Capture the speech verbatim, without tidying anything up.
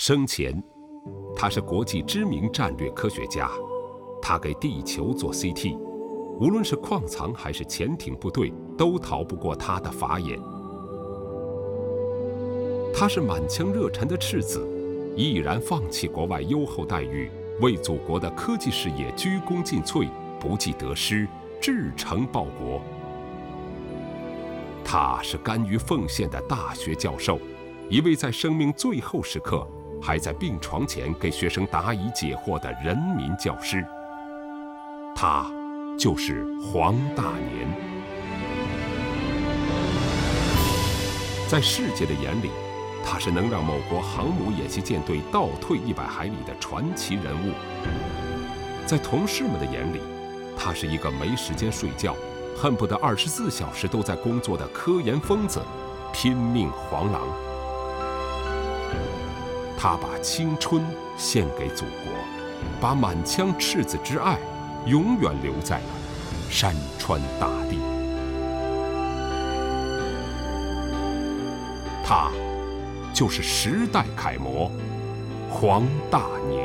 生前，他是国际知名战略科学家，他给地球做 C T， 无论是矿藏还是潜艇部队，都逃不过他的法眼。他是满腔热忱的赤子，毅然放弃国外优厚待遇，为祖国的科技事业鞠躬尽瘁，不计得失，至诚报国。他是甘于奉献的大学教授，一位在生命最后时刻还在病床前给学生答疑解惑的人民教师。他就是黄大年。在世界的眼里，他是能让某国航母演习舰队倒退一百海里的传奇人物。在同事们的眼里，他是一个没时间睡觉，恨不得二十四小时都在工作的科研疯子，拼命黄狼。他把青春献给祖国，把满腔赤子之爱永远留在了山川大地。他就是时代楷模黄大年。